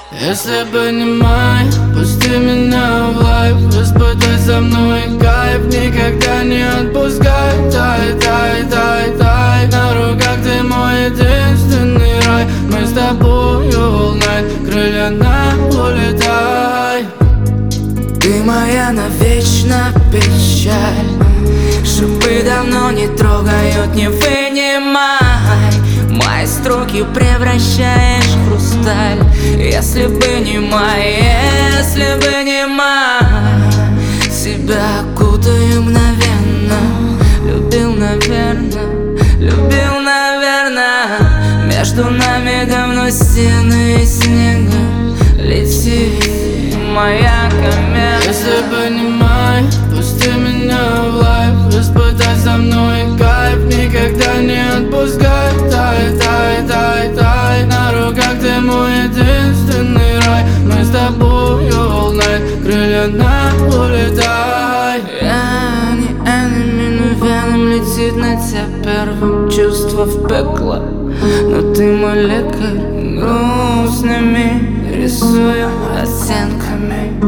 Если бы не май, пусти меня в лайф, испытай со мной кайф, никогда не отпускай. Тай, тай, тай, тай, на руках ты мой единственный рай. Мы с тобой all night, крылья на улетай. Ты моя навечно печаль, шипы давно не трогают, не вынимай. Мои строки превращаешь в хрусталь. Если бы не май, если бы не май, себя окутаю мгновенно. Любил, наверно, любил, наверно. Между нами давно стены и снега. Лети, моя комета. Если бы не май, пусти меня в лайф, испытай со мной кайф, никогда не отпускай. Тай, тай, тай, тай, на руках ты мой единственный рай. Мы с тобой all night, крылья на улетай. Я не enemy, но веном летит на тебя первым. Чувство в пекло, но ты мой лекарь. Грустными рисую оттенками.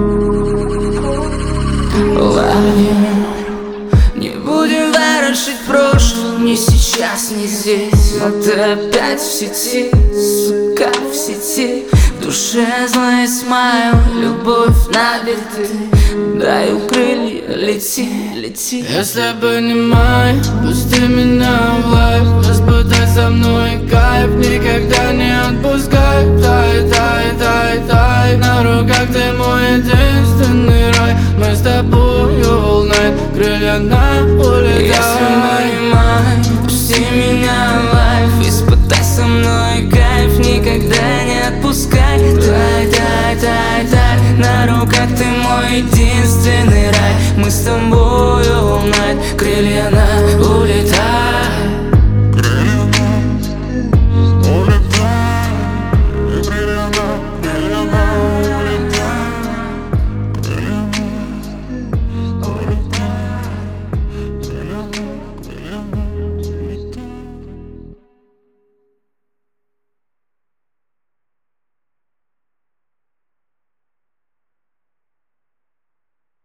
Love you. Не будем ворошить прошлое, ни сейчас, ни здесь. Но ты опять в сети, сука, в сети. В душе злая смайл, любовь на биты. Даю крылья, лети, лети. Если бы не май, пусти меня в лайф, испытай со мной кайф, никогда не отпускай. Тай, тай, тай, тай, на руках ты мой единственный рай. Мы с тобой all night, крылья на улетай. Если бы не май, пусти меня в лайф, испытай со мной кайф, никогда не отпускай. Тай, тай, тай, тай, на руках ты мой единственный рай. Мы с тобой all night, крылья на